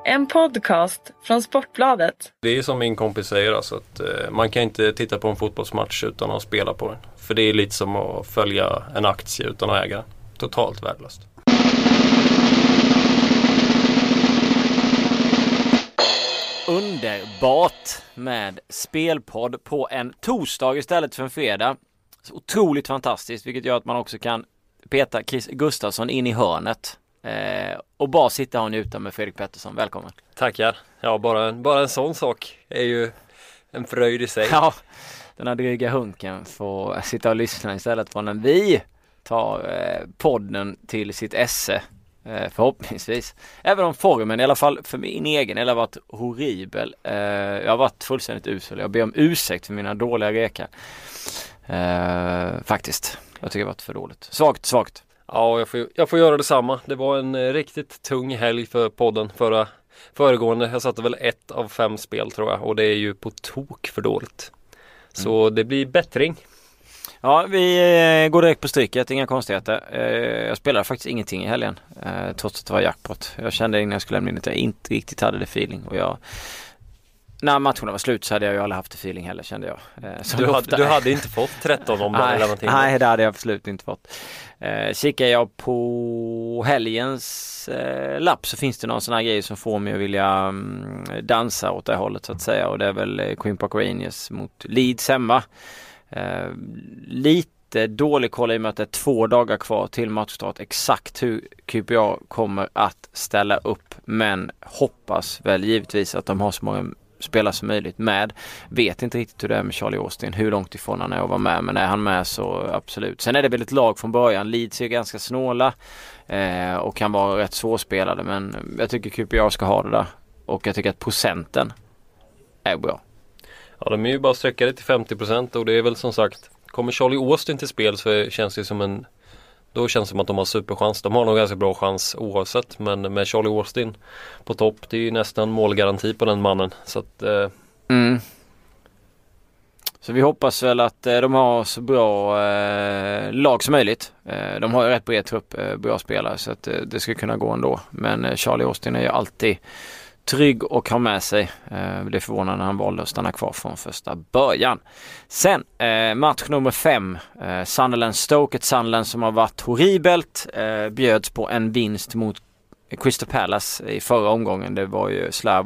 En podcast från Sportbladet. Det är som min kompis säger, alltså att man kan inte titta på en fotbollsmatch utan att spela på den. För det är lite som att följa en aktie utan att äga den. Totalt värdelöst. Underbart med spelpodd på en torsdag istället för en fredag. Så otroligt fantastiskt, vilket gör att man också kan peta Chris Gustafsson in i hörnet. Och bara sitta och njuta med Fredrik Pettersson. Välkommen. Tackar. Ja, bara en sån sak är ju en fröjd i sig. Ja, den här dryga hunken får sitta och lyssna istället för när vi tar podden till sitt esse. Förhoppningsvis. Även om formen, i alla fall för min egen, eller har varit horribel. Jag har varit fullständigt usel. Jag ber om ursäkt för mina dåliga rekar. Faktiskt. Jag tycker det har varit för dåligt. Svagt. Ja, jag får göra detsamma. Det var en riktigt tung helg för podden föregående. Jag satte väl 1 av 5 spel tror jag. Och det är ju på tok för dåligt. Så det blir bättring. Ja, vi går direkt på stryket, inga konstigheter. Jag spelade faktiskt ingenting i helgen, trots att det var jackpot. Jag kände innan jag skulle lämna in att jag inte riktigt hade det feeling. Och när matcherna var slut så hade jag ju aldrig haft det feeling heller, kände jag. Du hade inte fått 13 om det eller någonting? Nej, det hade jag absolut inte fått. Kikar jag på helgens lapp så finns det någon sån här grej som får mig att vilja dansa åt det hållet så att säga. Och det är väl Queen Park Rangers mot Leeds hemma. Lite dålig koll i och med att det är 2 dagar kvar till matchstart. Exakt hur QPR kommer att ställa upp, men hoppas väl givetvis att de har så många spelare som möjligt med. Vet inte riktigt hur det är med Charlie Austin, hur långt ifrån han är att vara med, men är han med så absolut. Sen är det väl ett lag från början. Leeds är ganska snåla och kan vara rätt svårspelade, men jag tycker QPR ska ha det där och jag tycker att procenten är bra. Ja, de är ju bara sträckade till 50% och det är väl som sagt, kommer Charlie Austin till spel så känns det som då känns det som att de har superchans. De har nog ganska bra chans oavsett, men med Charlie Austin på topp, det är ju nästan målgaranti på den mannen. Så att Så vi hoppas väl att de har så bra lag som möjligt. De har ju rätt bred trupp, bra spelare, så att det ska kunna gå ändå. Men Charlie Austin är ju alltid trygg och har med sig. Det är förvånande när han valde att stanna kvar från första början. Sen match nummer 5. Sunderland-Stoke. Ett Sunderland som har varit horribelt. Bjöds på en vinst mot Crystal Palace i förra omgången. Det var ju slarv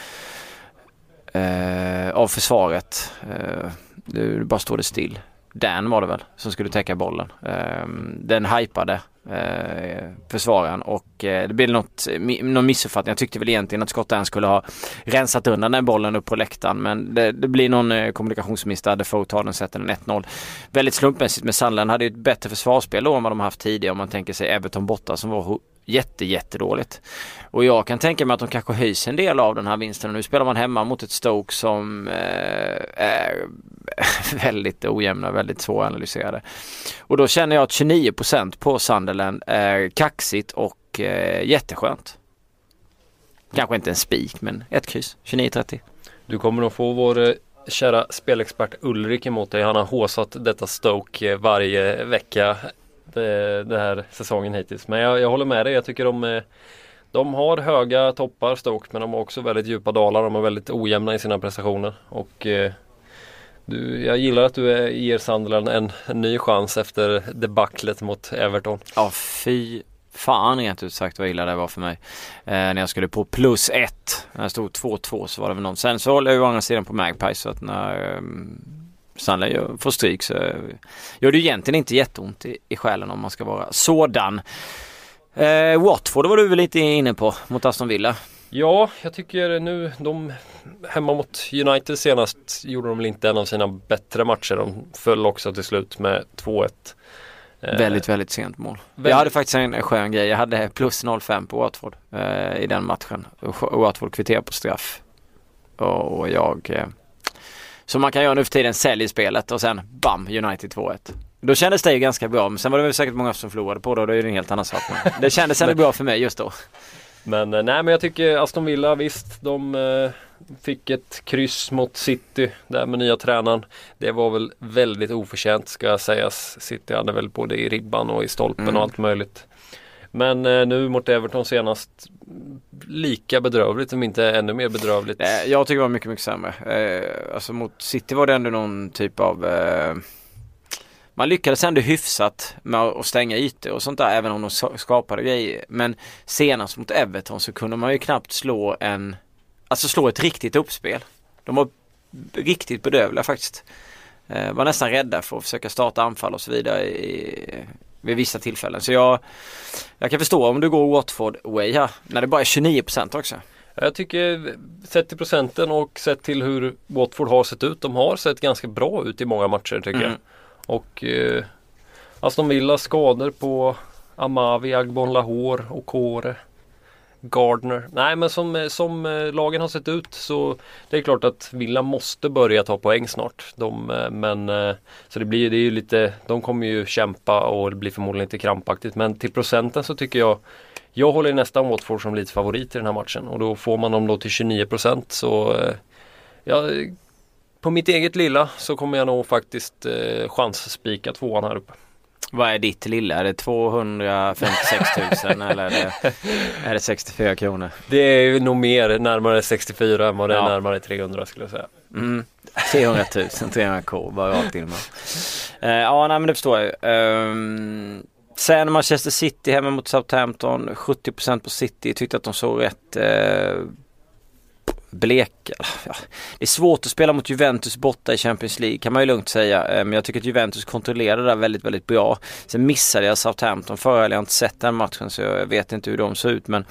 av försvaret. Det bara stod det still. Dan var det väl som skulle täcka bollen. Den hypade försvararen och det blev någon missuppfattning. Jag tyckte väl egentligen att Scott Dan skulle ha rensat undan den bollen upp på läktaren, men det blir någon kommunikationsmiss där Defoe tar den, sätter den 1-0. Väldigt slumpmässigt, med Sunderland hade ju ett bättre försvarsspel då än vad de haft tidigare, om man tänker sig Everton borta som var jättedåligt. Och jag kan tänka mig att de kanske höjs en del av den här vinsten. Nu spelar man hemma mot ett Stoke som är väldigt ojämna, väldigt svåranalyserade. Och då känner jag att 29% på Sunderland är kaxigt och jätteskönt. Kanske inte en spik, men ett kryss. 29-30. Du kommer att få vår kära spelexpert Ulrik emot dig. Han har håsat detta Stoke varje vecka den här säsongen hittills. Men jag håller med dig. Jag tycker de har höga toppar Stoke, men de har också väldigt djupa dalar. De är väldigt ojämna i sina prestationer. Och jag gillar att du ger Sunderland en ny chans efter debaclet mot Everton. Ja, fy fan rent ut sagt vad illa det var för mig. När jag skulle på +1. När jag stod 2-2 så var det väl någon. Sen så håller jag ju å andra sidan på Magpies, så att när Sunderland får stryk så gör det egentligen inte jätteont i själen, om man ska vara sådan. Watford var du väl lite inne på mot Aston Villa. Ja, jag tycker nu de hemma mot United senast gjorde de väl inte en av sina bättre matcher. De föll också till slut med 2-1. Väldigt sent mål. Jag hade faktiskt en skön grej. Jag hade +0,5 på Watford i den matchen. Watford kvitterar på straff. Och jag som man kan göra nu för tiden, säljer spelet och sen bam, United 2-1. Då kändes det ju ganska bra, men sen var det väl säkert många som förlorade på det, och då är det en helt annan sak. Det kändes ändå bra för mig just då. Men jag tycker Aston Villa, visst, de fick ett kryss mot City där med nya tränaren. Det var väl väldigt oförtjänt, ska sägas. City hade väl både i ribban och i stolpen och allt möjligt. Men nu mot Everton senast lika bedrövligt, om inte ännu mer bedrövligt. Jag tycker det var mycket, mycket sämre. Alltså mot City var det ändå någon typ av... Man lyckades ändå hyfsat med att stänga ytor och sånt där, även om de skapade grejer. Men senast mot Everton så kunde man ju knappt slå ett riktigt uppspel. De var riktigt bedrövliga faktiskt. Var nästan rädda för att försöka starta anfall och så vidare vid vissa tillfällen. Så jag kan förstå om du går Watford away här, när det bara är 29% också. Jag tycker, sett till procenten och sett till hur Watford har sett ut, de har sett ganska bra ut i många matcher tycker jag. Och Aston Villa skador på Amavi, Agbon Lahore och Kåre, Gardner. Nej, men som lagen har sett ut så det är klart att Villa måste börja ta poäng snart. Så det är ju lite, de kommer ju kämpa och det blir förmodligen lite krampaktigt. Men till procenten så tycker jag håller nästan Watford som lite favorit i den här matchen. Och då får man dem då till 29%. Så på mitt eget lilla så kommer jag nog faktiskt chansspika 2:an här uppe. Vad är ditt lilla? Är det 256 000 eller är det 64 kronor? Det är ju nog mer närmare 64 än vad det är närmare 300 skulle jag säga. 300 000, 300k, bara rakt in med. Men det förstår jag. Sen Manchester City hemma mot Southampton, 70% på City. Tyckte att de såg rätt bleka. Ja. Det är svårt att spela mot Juventus borta i Champions League, kan man ju lugnt säga. Men jag tycker att Juventus kontrollerade det där väldigt, väldigt bra. Sen missade jag Southampton förra, eller jag har inte sett den matchen så jag vet inte hur de ser ut, men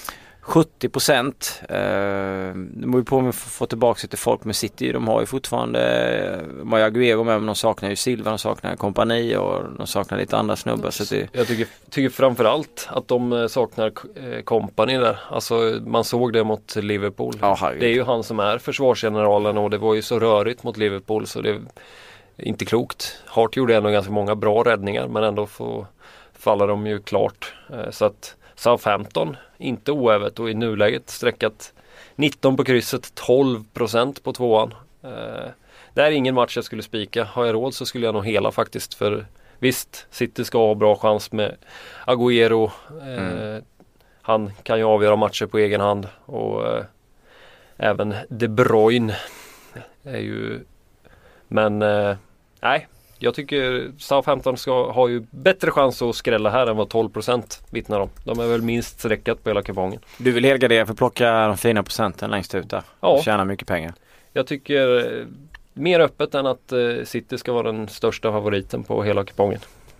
70%. Det må ju på med att få tillbaka lite folk med City. De har ju fortfarande Maja Aguero med, men de saknar ju Silva, de saknar kompani och de saknar lite andra snubbar. Så jag tycker framförallt att de saknar kompani där. Alltså man såg det mot Liverpool. Det är ju han som är försvarsgeneralen och det var ju så rörigt mot Liverpool så det är inte klokt. Hart gjorde ändå ganska många bra räddningar men ändå faller de ju klart. Så att Southampton, inte oävet och i nuläget sträckat 19 på krysset, 12% på 2:an. Det är ingen match jag skulle spika. Har jag råd så skulle jag nog hela faktiskt. För visst, City ska ha bra chans med Agüero. Han kan ju avgöra matcher på egen hand. Och även De Bruyne är ju... Men nej, jag tycker Southampton ha ju bättre chans att skrälla här än vad 12% vittnar om. De är väl minst sträckat på hela kupongen. Du vill helgardera för att plocka de fina procenten längst ut där. Ja. Och tjäna mycket pengar. Jag tycker mer öppet än att City ska vara den största favoriten på hela kupongen.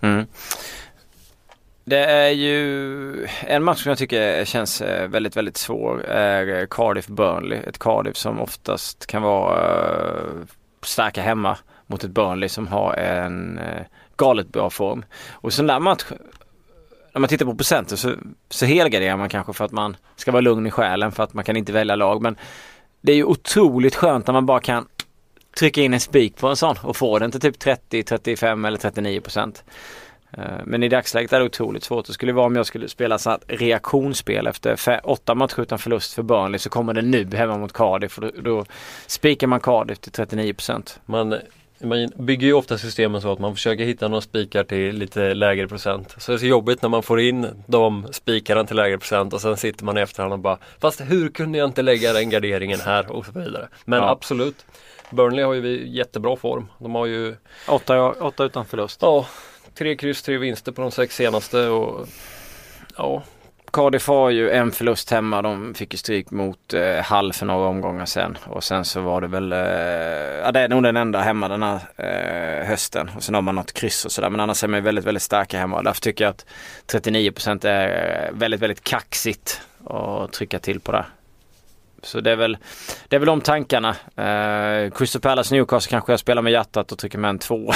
Det är ju en match som jag tycker känns väldigt, väldigt svår är Cardiff-Burnley. Ett Cardiff som oftast kan vara starka hemma mot ett Burnley som har en galet bra form. Och sån där match, när man tittar på procenten så helgarderar man kanske för att man ska vara lugn i själen för att man kan inte välja lag. Men det är ju otroligt skönt när man bara kan trycka in en spik på en sån och få den till typ 30, 35 eller 39%. Men i dagsläget är det otroligt svårt. Det skulle vara om jag skulle spela så att reaktionsspel efter 8 matcher utan förlust för Burnley så kommer det nu hemma mot Cardiff och då spikar man Cardiff till 39%. Man bygger ju ofta systemen så att man försöker hitta några spikar till lite lägre procent. Så det är så jobbigt när man får in de spikarna till lägre procent och sen sitter man i efterhand och bara fast hur kunde jag inte lägga den garderingen här och så vidare. Men absolut, Burnley har ju jättebra form. De har ju 8 utan förlust. Ja, 3 kryss, 3 vinster på de 6 senaste och ja. Cardiff har ju en förlust hemma. De fick ju stryk mot Hull för några omgångar sen. Och sen så var det väl det är nog den enda hemma den här hösten. Och sen har man något kryss och sådär. Men annars är man väldigt, väldigt starka hemma. Därför tycker jag att 39% är väldigt, väldigt kaxigt att trycka till på det. Så det är väl de tankarna. Crystal Palace Newcastle kanske jag spelar med hjärtat och trycker med en 2.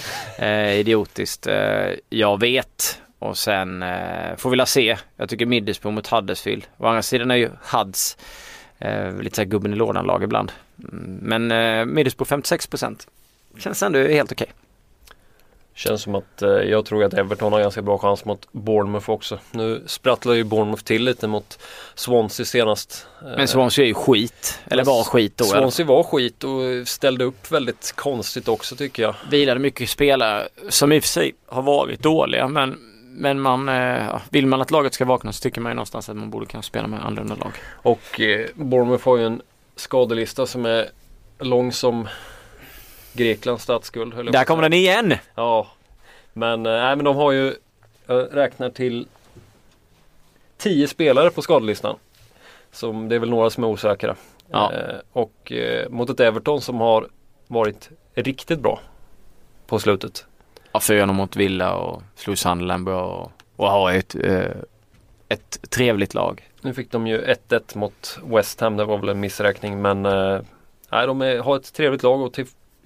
Idiotiskt. Jag vet. Och sen får vi la se. Jag tycker Middlesbrough mot Huddersfield. Å andra sidan är ju Huds lite så här gubben i lådan lag ibland. Men Middlesbrough 56%. Känns ändå helt okej. Känns som att jag tror att Everton har ganska bra chans mot Bournemouth också. Nu sprattlar ju Bournemouth till lite mot Swansea senast. Men Swansea är ju skit. Eller var skit då. Swansea var skit och ställde upp väldigt konstigt också tycker jag. Vilade mycket spelare som i och för sig har varit dåliga. Men Men vill man att laget ska vakna så tycker man ju någonstans att man borde kunna spela med annorlunda lag. Och Bournemouth har ju en skadelista som är lång som Greklands statsskuld. Där kommer den igen! Ja, men de har ju, jag räknar till 10 spelare på skadelistan. Som det är väl några som är osäkra. Ja. Och mot ett Everton som har varit riktigt bra på slutet. Ja, 4-0 mot Villa och slog Sunderland bra och har ett trevligt lag. Nu fick de ju 1-1 mot West Ham, det var väl en missräkning, men har ett trevligt lag och till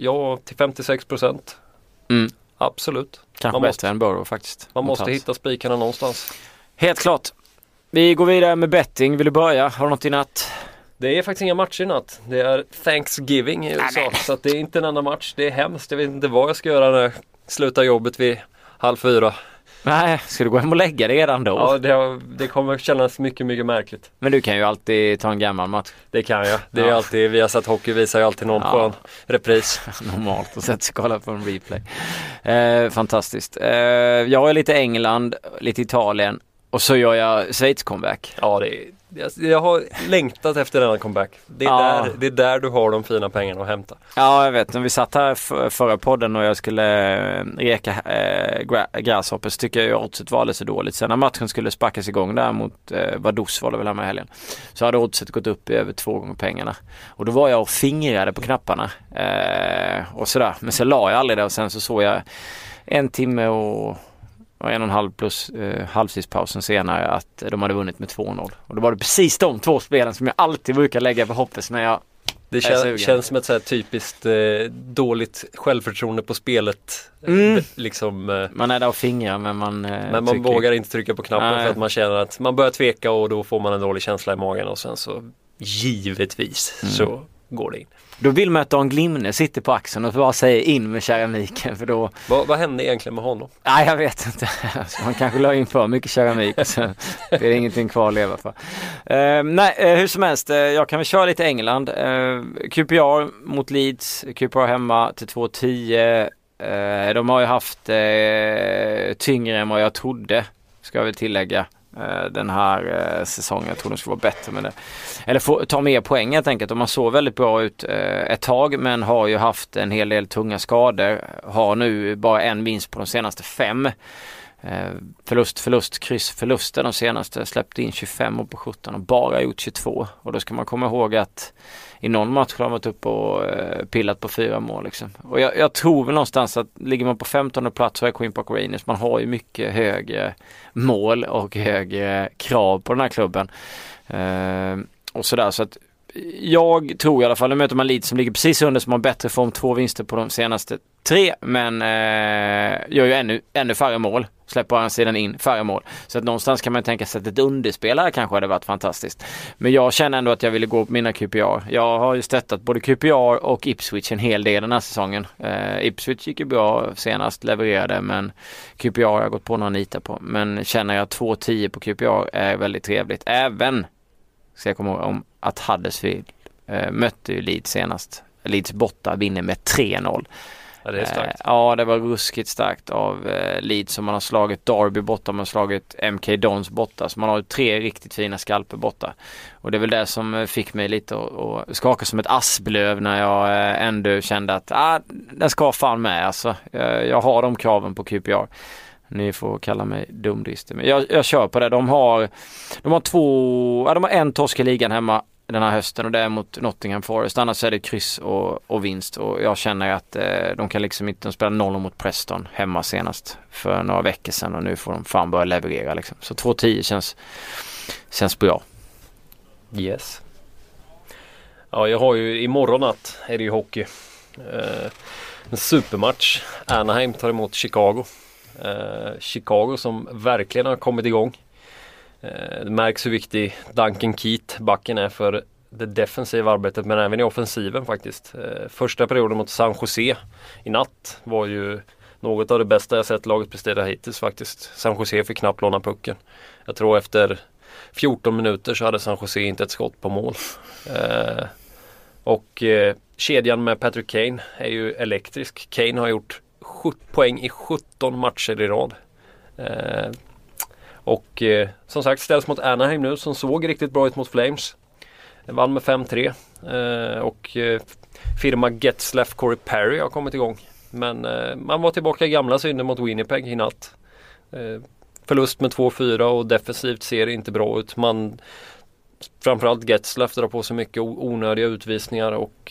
56%. Absolut. Kanske bättre än Borough faktiskt. Man måste hitta spikarna någonstans. Helt klart. Vi går vidare med betting. Vill du börja? Har du något i natt? Det är faktiskt inga matcher i natt. Det är Thanksgiving i USA. Så att det är inte en enda match. Det är hemskt. Jag vet inte vad jag ska göra när jag slutar jobbet vid 3:30. Nej, ska du gå hem och lägga det redan då? Ja, det kommer kännas mycket, mycket märkligt. Men du kan ju alltid ta en gammal match. Det kan jag. Det är alltid, vi har sett hockey, visar ju alltid någon på en repris. Normalt att sätta sig och kolla på en replay. Fantastiskt. Jag är lite England, lite Italien och så gör jag Schweiz comeback. Ja, jag har längtat efter denna comeback. Det är där du har de fina pengarna att hämta. Ja, jag vet. När vi satt här förra podden och jag skulle reka Grasshopper så tycker jag ju oddset var alldeles så dåligt. Sen när matchen skulle sparkas igång där mot Vaduz var det väl här med helgen. Så hade oddset gått upp i över 2 gånger pengarna. Och då var jag och fingrade på knapparna och sådär. Men så la jag aldrig det och sen så såg jag 1 timme och 1,5 plus halvtidspausen senare att de hade vunnit med 2-0. Och då var det precis de 2 spelen som jag alltid brukar lägga på hoppes när jag känns som ett så här typiskt dåligt självförtroende på spelet. Liksom, man är där och fingrar men man vågar inte trycka på knappen för att man känner att man börjar tveka och då får man en dålig känsla i magen och sen så givetvis så går det in. Då vill man att Dan Glimne sitter på axeln och bara säger in med keramiken för då... Vad hände egentligen med honom? Nej, jag vet inte. Man kanske la in för mycket keramik och sen är det ingenting kvar att leva för. Hur som helst, jag kan väl köra lite England. QPR mot Leeds, QPR hemma till 2,10. De har ju haft tyngre än vad jag trodde, ska jag väl tillägga. Den här säsongen. Jag tror de skulle vara bättre med det. Eller ta mer poäng helt enkelt. De har så väldigt bra ut ett tag men har ju haft en hel del tunga skador. Har nu bara en vinst på de senaste 5. Förluster de senaste. Släppte in 25 och på 17 och bara gjort 22. Och då ska man komma ihåg att i någon match har de varit upp och pillat på 4 mål liksom. Och jag tror väl någonstans att ligger man på 15:e plats så är Queen Park Rangers. Man har ju mycket högre mål och högre krav på den här klubben. Och sådär så att jag tror i alla fall, nu möter man Leeds som ligger precis under som har bättre form, 2 vinster på de senaste 3 men gör ju ännu färre mål, släpper han sidan in färre mål, så att någonstans kan man tänka sig att ett underspel här kanske hade varit fantastiskt, men jag känner ändå att jag ville gå på mina QPR. Jag har ju stöttat både QPR och Ipswich en hel del den här säsongen. Ipswich gick ju bra senast, levererade, men QPR har jag gått på några nitar på, men känner jag 2,10 på QPR är väldigt trevligt. Även ska jag komma ihåg om att Huddersfield mötte ju Leeds senast. Leeds borta vinner med 3-0. Ja, det är starkt. Ja, det var ruskigt starkt av Leeds som man har slagit Derby borta, man har slagit MK Dons borta. Så man har 3 riktigt fina skalper borta. Och det är väl det som fick mig lite att skaka som ett asplöv när jag ändå kände att den ska fan med. Alltså, jag har de kraven på QPR. Ni får kalla mig dumdristig. Men jag kör på det. De har en torsk i ligan hemma den här hösten och det är mot Nottingham Forest. Annars är det kryss och vinst. Och jag känner att de kan liksom inte spela 0 mot Preston hemma senast för några veckor sedan. Och nu får de fan börja leverera liksom. Så 2,10 känns bra. Yes. Ja, jag har ju imorgon natt är det ju hockey. En supermatch. Anaheim tar emot Chicago. Chicago som verkligen har kommit igång. Det märks hur viktig Duncan Keith backen är för det defensiva arbetet, men även i offensiven faktiskt. Första perioden mot San Jose i natt var ju något av det bästa jag sett laget prestera hittills faktiskt. San Jose fick knappt låna pucken. Jag tror efter 14 minuter så hade San Jose inte ett skott på mål. Och kedjan med Patrick Kane är ju elektrisk. Kane har gjort 7 poäng i 17 matcher i rad. Och som sagt ställs mot Anaheim nu som såg riktigt bra ut mot Flames. Vann med 5-3 och firma Getzlaff Corey Perry har kommit igång. Men man var tillbaka i gamla synder mot Winnipeg i natt. Förlust med 2-4 och defensivt ser det inte bra ut. Framförallt Getzlaff drar på så mycket onödiga utvisningar och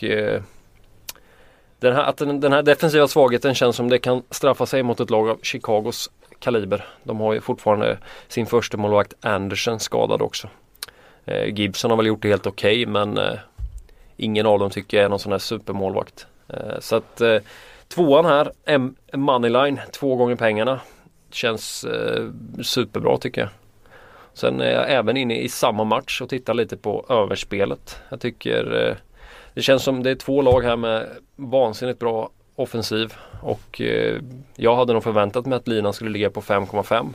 den här defensiva svagheten känns som det kan straffa sig mot ett lag av Chicagos kaliber. De har ju fortfarande sin första målvakt Anderson skadad också. Gibson har väl gjort det helt okej, men ingen av dem tycker jag är någon sån här supermålvakt. Så att tvåan här, Moneyline, 2 gånger pengarna. Känns superbra tycker jag. Sen är jag även inne i samma match och tittar lite på överspelet. Jag tycker det känns som det är 2 lag här med vansinnigt bra offensiv. Och jag hade nog förväntat mig att linan skulle ligga på 5,5.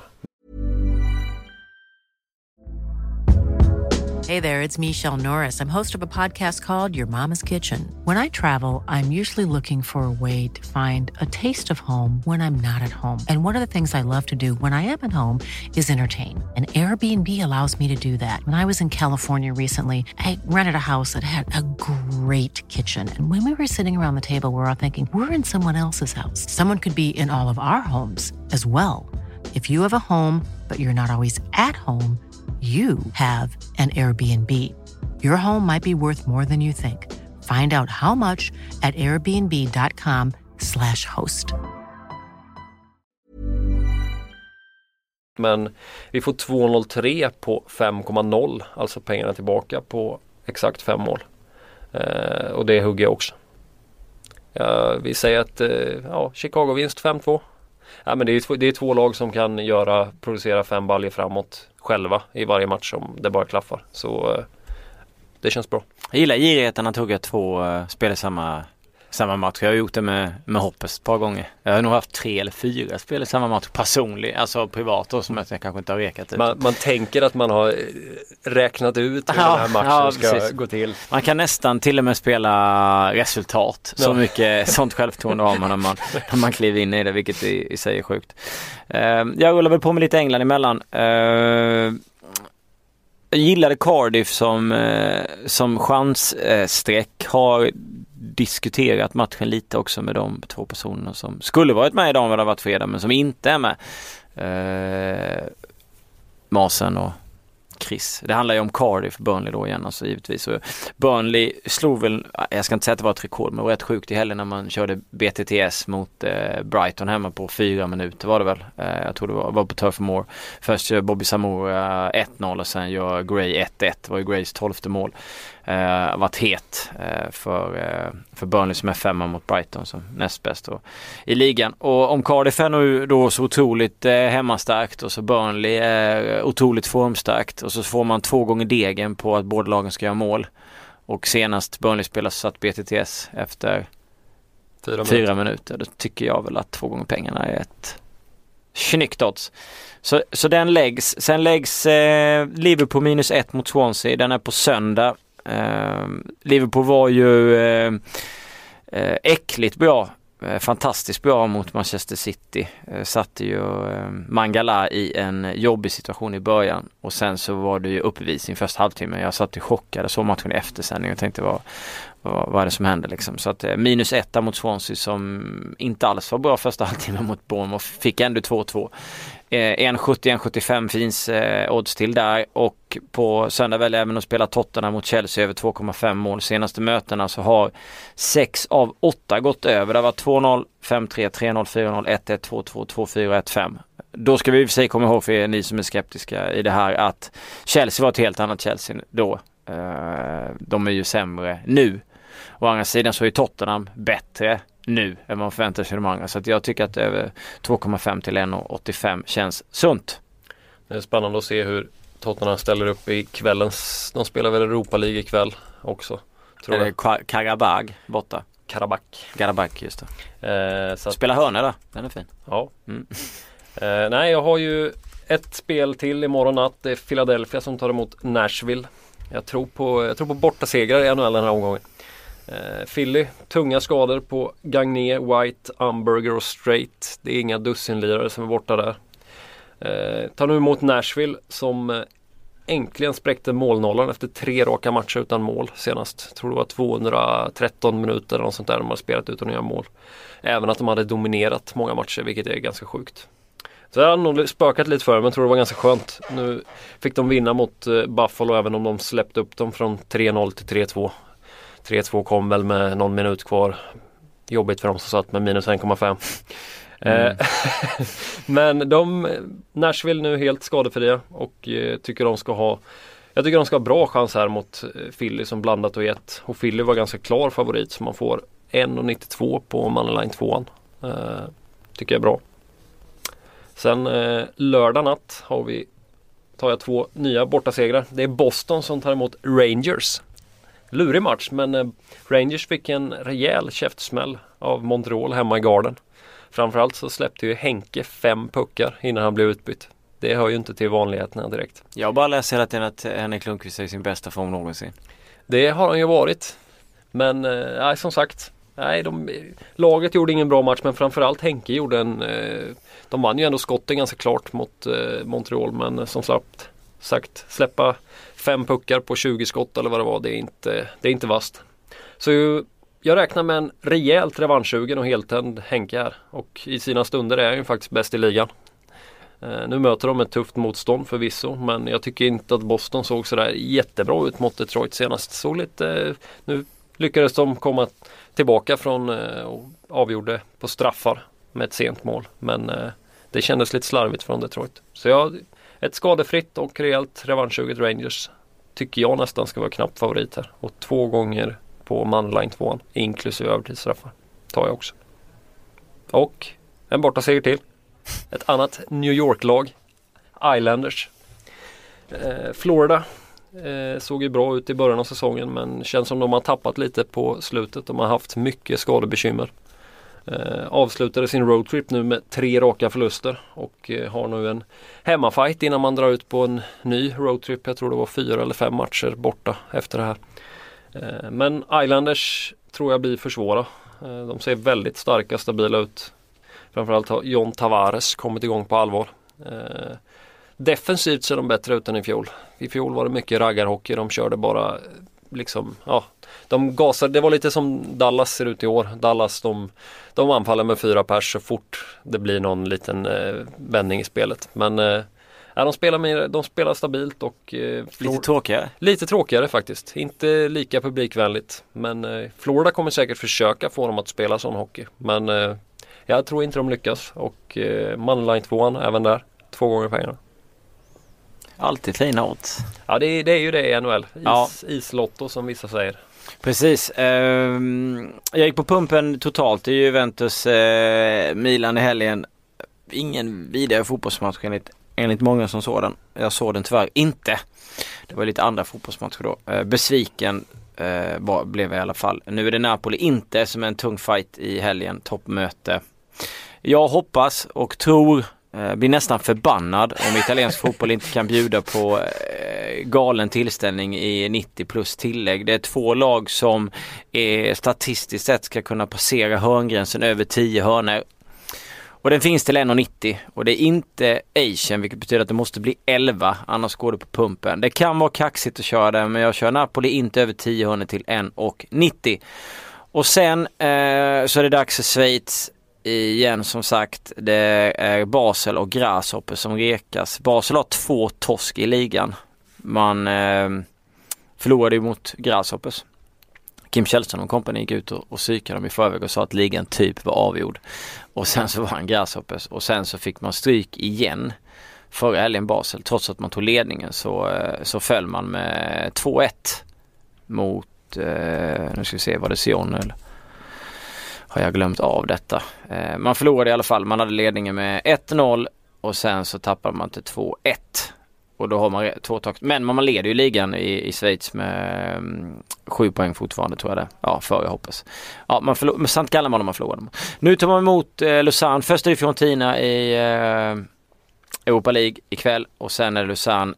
Hey there, it's Michelle Norris. I'm host of a podcast called Your Mama's Kitchen. When I travel, I'm usually looking for a way to find a taste of home when I'm not at home. And one of the things I love to do when I am at home is entertain. And Airbnb allows me to do that. When I was in California recently, I rented a house that had a great kitchen. And when we were sitting around the table, we were all thinking, we're in someone else's house. Someone could be in all of our homes as well. If you have a home, but you're not always at home, you have an Airbnb. Your home might be worth more than you think. Find out how much at airbnb.com/host. Men vi får 2,03 på 5,0. Alltså pengarna tillbaka på exakt 5 mål. Och det hugger jag också. Vi säger att Chicago vinst 5-2. Ja, men det är 2 lag som kan producera 5 baljor framåt själva i varje match om det bara klaffar. Så det känns bra. Jag gillar girigheten att hugga 2 spel i samma match. Jag har gjort det med Hoppes ett par gånger. Jag har nog haft 3 eller 4 spel i samma match personligt, alltså privat då, som jag kanske inte har rekat ut. Man tänker att man har räknat ut hur den här matchen ska gå till. Man kan nästan till och med spela resultat. Så mycket sånt självförtroende har man när man kliver in i det, vilket i sig är sjukt. Jag rullar väl på med lite England emellan. Jag gillade Cardiff som chanssträck. Har diskuterat matchen lite också med de 2 personerna som skulle varit med idag om det hade varit fredag, men som inte är med. Masen och Chris. Det handlar ju om Cardiff, Burnley då igen, alltså givetvis. Och Burnley slog väl, jag ska inte säga att det var ett rekord, men det var rätt sjukt i helgen när man körde BTTS mot Brighton hemma på 4 minuter var det väl. Jag tror det var på Turf Moor. Först gör Bobby Samora 1-0 och sen gör Gray 1-1. Det var ju Grays 12:e mål. Varit het för Burnley som är 5 mot Brighton som näst bäst i ligan. Och om Cardiff är nu då så otroligt hemmastarkt och så Burnley är otroligt formstarkt och så får man 2 gånger degen på att båda lagen ska göra mål. Och senast Burnley spelade satt BTTS efter 4 minuter. Då tycker jag väl att 2 gånger pengarna är ett snyggt odds. Så den läggs. Sen läggs Liverpool -1 mot Swansea. Den är på söndag. Liverpool var ju äckligt bra. Fantastiskt bra mot Manchester City. Satte ju Mangala i en jobbig situation i början. Och sen så var det ju uppvisning första halvtimmen. Jag satt i chockad och så matchen i eftersändning och tänkte vad är det som händer liksom. Så att -1 mot Swansea som inte alls var bra första halvtimmen mot Bournemouth. Fick ändå 2-2. 1,70-1,75 finns odds till där. Och på söndag väljer jag även att spela Tottenham mot Chelsea över 2,5 mål. Senaste mötena så har 6 av 8 gått över. Det var 2-0, 5-3, 3-0, 4-0, 1-1, 2-2, 2-4, 1-5. Då ska vi i och för sig komma ihåg, för ni som är skeptiska i det här, att Chelsea var ett helt annat Chelsea då. De är ju sämre nu. Å andra sidan så är Tottenham bättre nu än man förväntar sig de andra. Så att jag tycker att över 2,5 till 1,85 känns sunt. Det är spännande att se hur Tottenham ställer upp i kvällens. De spelar väl Europa League ikväll också. Tror jag. Karabag borta. Karabag, just det. Så spelar hörna då. Den är fin. Ja. Nej, jag har ju ett spel till imorgon natt. Det är Philadelphia som tar emot Nashville. Jag tror på bortasegrar i NHL den här omgången. Philly, tunga skador på Gagné, White, Umberger och Strait. Det är inga dussinlirare som är borta där. Tar nu emot Nashville som äntligen spräckte målnollan efter 3 raka matcher utan mål senast. Jag tror det var 213 minuter eller något sånt där de har spelat utan nya mål. Även att de hade dominerat många matcher, vilket är ganska sjukt. Så jag har nog spökat lite för, men tror det var ganska skönt. Nu fick de vinna mot Buffalo även om de släppte upp dem från 3-0 till 3-2. 3-2 kom väl med någon minut kvar. Jobbigt för dem som satt med minus 1,5. Men Nashville nu helt skadefria och tycker de ska ha bra chans här mot Philly som blandat och gett. Och Philly var ganska klar favorit så man får 1,92 på Moneyline 2. Tycker jag är bra. Sen lördag natt tar jag 2 nya bortasegrar. Det är Boston som tar emot Rangers. Lurig match, men Rangers fick en rejäl käftsmäll av Montreal hemma i Garden. Framförallt så släppte ju Henke 5 puckar innan han blev utbytt. Det hör ju inte till vanligheterna direkt. Jag bara läser hela tiden att Henrik Lundqvist är i sin bästa form någonsin. Det har han ju varit. Men som sagt, laget gjorde ingen bra match, men framförallt Henke gjorde de vann ju ändå skotten ganska klart mot Montreal, men som sagt släppa 5 puckar på 20 skott eller vad det var, det är inte vast. Så jag räknar med en rejält revanschsugen och heltänd Henke här, och i sina stunder är han ju faktiskt bäst i ligan. Nu möter de ett tufft motstånd förvisso, men jag tycker inte att Boston såg sådär jättebra ut mot Detroit senast. Så lite, nu lyckades de komma tillbaka från och avgjorde på straffar med ett sent mål, men det kändes lite slarvigt från Detroit. Så ett skadefritt och rejält revanschsuget Rangers tycker jag nästan ska vara knapp favorit här, och 2 gånger på Moneyline 2 inklusive övertidsstraffar tar jag också. Och en borta seger till. Ett annat New York-lag, Islanders. Florida såg ju bra ut i början av säsongen, men känns som de har tappat lite på slutet. De har haft mycket skadebekymmer. Avslutade sin roadtrip nu med 3 raka förluster och har nu en hemmafight innan man drar ut på en ny roadtrip. Jag tror det var 4 eller 5 matcher borta efter det här. Men Islanders tror jag blir för svåra. De ser väldigt starka, stabila ut. Framförallt har John Tavares kommit igång på allvar. Defensivt ser de bättre ut än i fjol. I fjol var det mycket raggarhockey. De körde bara liksom, de gasade. Det var lite som Dallas ser ut i år. Dallas, de anfaller med 4 pers så fort det blir någon liten vändning i spelet. Men de spelar stabilt och lite tråkigare faktiskt. Inte lika publikvänligt. Men Florida kommer säkert försöka få dem att spela sån hockey. Men jag tror inte de lyckas. Och Moneyline 2 även där. 2 gånger pengarna. Alltid fina odds. Ja, det är ju det i NHL. Islotto som vissa säger. Precis. Jag gick på pumpen totalt i Juventus Milan i helgen. Ingen vidare fotbollsmatch enligt många som såg den. Jag såg den tyvärr inte. Det var lite andra fotbollsmatcher då. Besviken blev jag i alla fall. Nu är det Napoli inte som är en tung fight i helgen. Toppmöte. Jag hoppas och tror, blir nästan förbannad om italiensk fotboll inte kan bjuda på galen tillställning i 90 plus tillägg. Det är 2 lag som statistiskt sett ska kunna passera hörngränsen över 10 hörnor. Och den finns till 1,90 och det är inte Asian, vilket betyder att det måste bli 11, annars går det på pumpen. Det kan vara kaxigt att köra den, men jag kör Napoli inte över 10 hörnor till 1,90. Och sen så är det dags för Schweiz igen, som sagt. Det är Basel och Grasshopper som rekas. Basel har 2 torsk i ligan. Man förlorade ju mot Grasshoppers. Kim Källström och kompani gick ut och psykade dem i förväg och sa att ligan typ var avgjord. Och sen så var han Grasshoppers. Och sen så fick man stryk igen förra helgen Basel. Trots att man tog ledningen så föll man med 2-1 mot, nu ska vi se, var det Sion eller? Har jag glömt av detta. Man förlorade i alla fall. Man hade ledningen med 1-0 och sen så tappade man till 2-1. Och då har man 2 takt. Men man leder ju ligan i Schweiz med 7 poäng fortfarande, tror jag det. Ja, för jag hoppas. Ja, man förlorade med Sant Gallen man förlorade. Nu tar man emot Lausanne. Först är det Fiorentina Europa League ikväll och sen är det Lausanne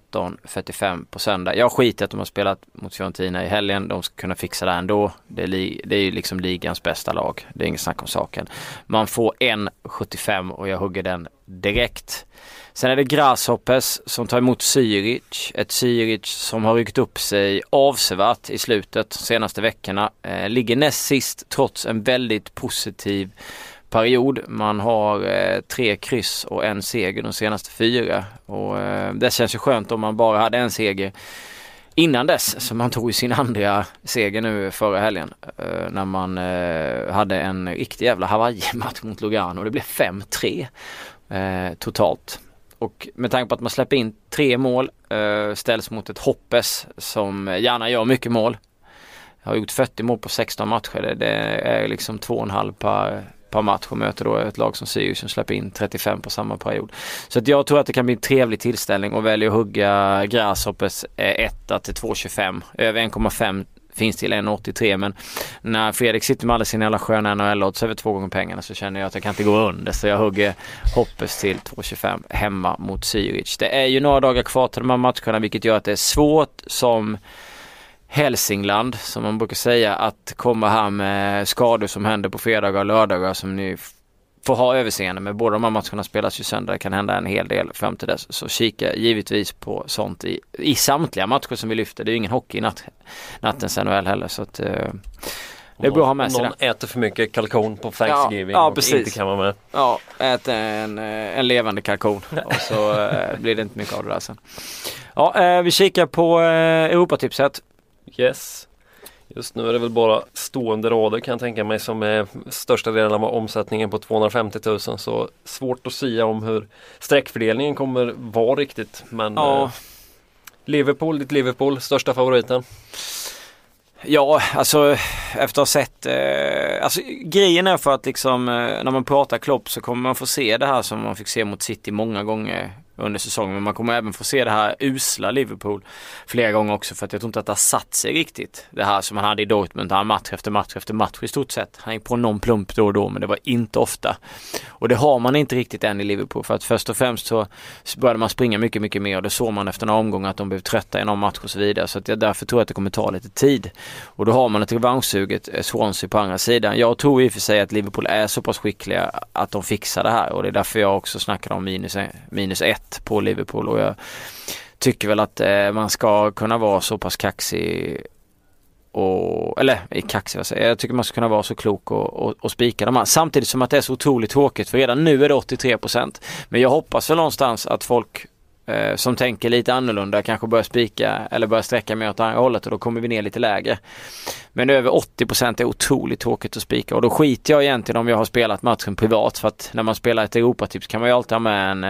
13:45 på söndag. Jag skiter att de har spelat mot Fiorentina i helgen. De ska kunna fixa det ändå. Det är ju liksom ligans bästa lag. Det är inget snack om saken. Man får 1,75 och jag hugger den direkt. Sen är det Grasshoppers som tar emot Zürich. Ett Zürich som har ryckt upp sig avsevärt i slutet de senaste veckorna. Ligger näst sist trots en väldigt positiv period. Man har 3 kryss och 1 seger de senaste 4. Och det känns ju skönt om man bara hade en seger innan dess. Så man tog ju sin andra seger nu förra helgen. När man hade en riktig jävla Hawaii-match mot Lugano. Det blev 5-3 totalt. Och med tanke på att man släpper in 3 mål ställs mot ett Hoppes som gärna gör mycket mål. Jag har gjort 40 mål på 16 matcher. Det är liksom 2,5 per match och möter då ett lag som Sirius som släpper in 35 på samma period. Så att jag tror att det kan bli en trevlig tillställning och väljer att hugga Grasshoppers 1 till 2,25. Över 1,5 finns till 1,83, men när Fredrik sitter med alla sina alla sköna NHL-odds över 2 gånger pengarna så känner jag att jag kan inte gå under, så jag hugger Hoppes till 2,25 hemma mot Zürich. Det är ju några dagar kvar till de här matcherna, vilket gör att det är svårt som Hälsingland, som man brukar säga, att komma här med skador som händer på fredagar och lördagar som ni får ha överseende med. Båda de här matcherna spelas ju söndag. Det kan hända en hel del fram till dess. Så kika givetvis på sånt i samtliga matcher som vi lyfter. Det är ju ingen hockey i nattens NHL heller. Så att, det är bra att ha med sig. Någon äter för mycket kalkon på Thanksgiving ja, och precis. inte kan vara med. Ja, äter en levande kalkon och så blir det inte mycket av det där sen. Ja, vi kikar på Europatipset. Yes. Just nu är det väl bara stående rader kan jag tänka mig som är största delen av omsättningen på 250 000, så svårt att säga om hur sträckfördelningen kommer vara riktigt, men Liverpool, största favoriten. Ja, alltså efter att ha sett alltså grejen är för att liksom när man pratar Klopp så kommer man få se det här som man fick se mot City många gånger under säsongen, men man kommer även få se det här usla Liverpool flera gånger också, för att jag tror inte att det har satt sig riktigt. Det här som han hade i Dortmund, han match efter match i stort sett. Han gick på någon plump då och då, men det var inte ofta. Och det har man inte riktigt än i Liverpool, för att först och främst så började man springa mycket, mycket mer, och det såg man efter några omgångar att de blev trötta i någon match och så vidare, så att jag därför tror att det kommer ta lite tid. Och då har man ett revanschsuget Swansea på andra sidan. Jag tror i och för sig att Liverpool är så pass skickliga att de fixar det här, och det är därför jag också snackar om minus 1 på Liverpool, och jag tycker väl att man ska kunna vara så pass kaxig jag tycker man ska kunna vara så klok och spika de här, samtidigt som att det är så otroligt tråkigt, för redan nu är det 83%, men jag hoppas väl någonstans att folk som tänker lite annorlunda kanske börjar spika eller börjar sträcka mig åt andra hållet, och då kommer vi ner lite lägre. Men över 80% är otroligt tråkigt att spika, och då skiter jag egentligen om jag har spelat matchen privat, för att när man spelar ett Europatips kan man ju alltid ha med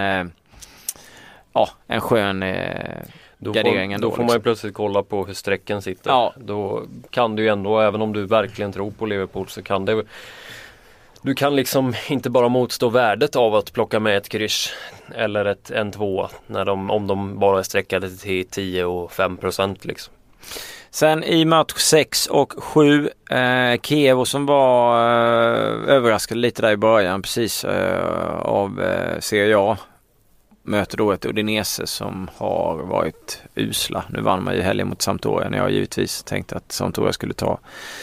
en skön gardering ändå. Då får man ju plötsligt kolla på hur sträcken sitter. Ja. Då kan du ju ändå, även om du verkligen tror på Liverpool, så kan det, du kan liksom inte bara motstå värdet av att plocka med ett kryss eller en 2 om de bara är sträckade till 10 och 5% liksom. Sen i match 6 och 7 Kiev som var överraskade lite där i början precis av Serie A, möter då ett Udinese som har varit usla. Nu vann man ju helgen mot Sampdoria, när jag givetvis tänkte att Sampdoria skulle ta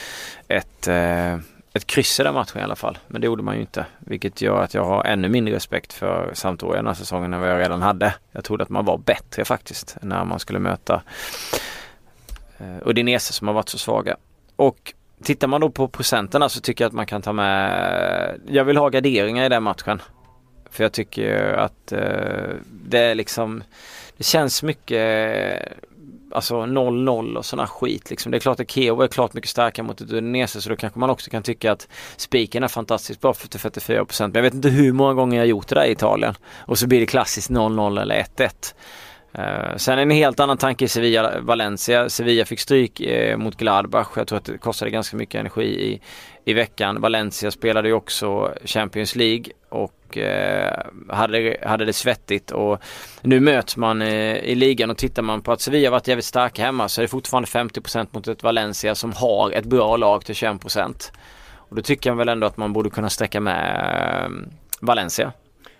ett kryss i den matchen i alla fall. Men det gjorde man ju inte, vilket gör att jag har ännu mindre respekt för Sampdoria den här säsongen än vad jag redan hade. Jag trodde att man var bättre faktiskt när man skulle möta Udinese som har varit så svaga. Och tittar man då på procenterna så tycker jag att man kan ta med, jag vill ha garderingar i den matchen. För jag tycker att det är liksom, det känns mycket alltså 0-0 och sådana skit liksom. Det är klart att Kiev är klart mycket starkare mot ett Udinese, så då kanske man också kan tycka att spiken är fantastiskt bra för 44%. Men jag vet inte hur många gånger jag har gjort det där i Italien. Och så blir det klassiskt 0-0 eller 1-1. Sen en helt annan tanke i Sevilla-Valencia. Sevilla fick stryk mot Gladbach. Jag tror att det kostade ganska mycket energi i veckan. Valencia spelade ju också Champions League och hade det svettigt, och nu möts man i ligan, och tittar man på att Sevilla varit jävligt starka hemma, så är det fortfarande 50% mot ett Valencia som har ett bra lag till 21%. Och då tycker jag väl ändå att man borde kunna sträcka med Valencia.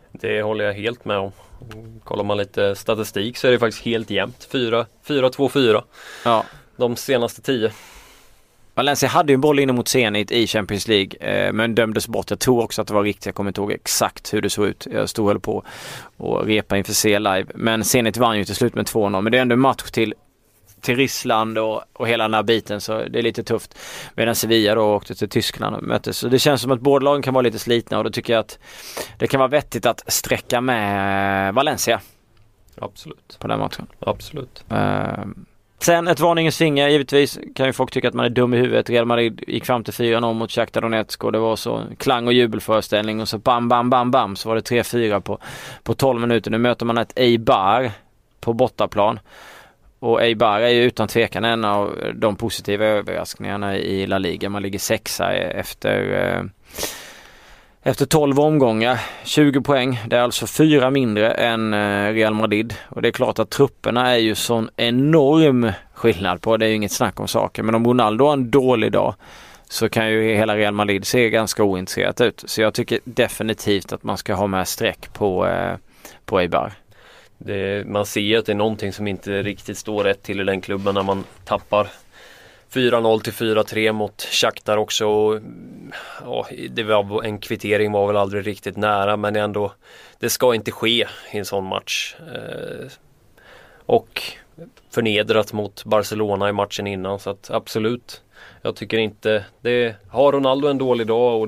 Det håller jag helt med om. Kollar man lite statistik så är det faktiskt helt jämnt. 4-2-4. Ja. De senaste 10. Valencia hade ju en boll inne mot Zenit i Champions League men dömdes bort. Jag tror också att det var riktigt. Jag kommer inte ihåg exakt hur det såg ut. Jag stod höll på och repa inför C live. Men Zenit vann ju till slut med 2-0. Men det är ändå en match till Ryssland och hela den här biten, så det är lite tufft. Medan Sevilla då åkte till Tyskland och möttes. Så det känns som att båda lagen kan vara lite slitna, och då tycker jag att det kan vara vettigt att sträcka med Valencia. Absolut. På den matchen. Absolut. Sen ett varningens finger, givetvis kan ju folk tycka att man är dum i huvudet. Real Madrid gick fram till 4-0 mot Shakhtar Donetsk och det var så klang- och jubelföreställning och så bam, bam, bam, bam så var det 3-4 på 12 minuter. Nu möter man ett Eibar på bortaplan. Och Eibar är ju utan tvekan en av de positiva överraskningarna i La Liga. Man ligger 6:a efter 12 omgångar. 20 poäng. Det är alltså 4 mindre än Real Madrid. Och det är klart att trupperna är ju sån enorm skillnad på. Det är ju inget snack om saker. Men om Ronaldo har en dålig dag så kan ju hela Real Madrid se ganska ointresserat ut. Så jag tycker definitivt att man ska ha med streck på Eibar. Man ser att det är någonting som inte riktigt står rätt till i den klubben när man tappar 4-0 till 4-3 mot Shakhtar också. Och, det var en kvittering var väl aldrig riktigt nära, men ändå, det ska inte ske i en sån match. Och förnedrat mot Barcelona i matchen innan, så att absolut. Jag tycker inte, har Ronaldo en dålig dag och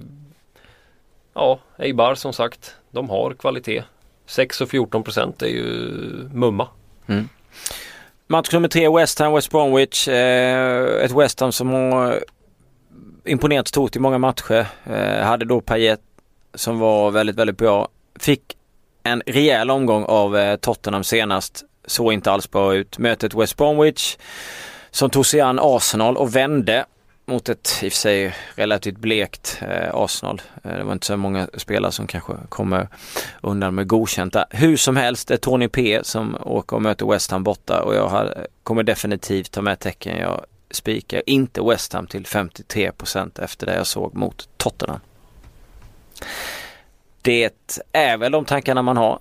Eibar som sagt, de har kvalitet. 6 och 14% är ju mumma. Mm. Match nummer 3, West Bromwich. Ett West Ham som har imponerat stort i många matcher. Hade då Payet som var väldigt, väldigt bra. Fick en rejäl omgång av Tottenham senast. Så inte alls bra ut. Mötet West Bromwich som tog sig an Arsenal och vände mot ett i och för sig relativt blekt Arsenal. Det var inte så många spelare som kanske kommer undan med godkänta. Hur som helst, det är Tony P som åker och möter West Ham borta, och jag kommer definitivt ta med tecken. Jag spikar inte West Ham till 53% efter det jag såg mot Tottenham. Det är väl de tankarna man har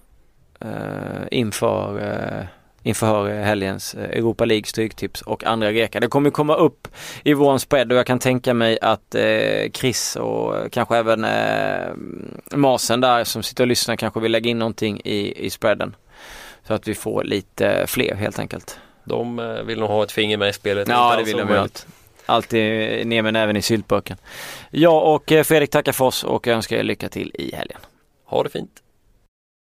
inför helgens Europa League stryktips och andra rekar. Det kommer komma upp i våran spread, och jag kan tänka mig att Chris och kanske även Masen där som sitter och lyssnar kanske vill lägga in någonting i spreaden. Så att vi får lite fler helt enkelt. De vill nog ha ett finger med i spelet. Ja, det vill de ju alltid ner med även i syltburken. Jag och Fredrik tackar för oss och önskar er lycka till i helgen. Ha det fint.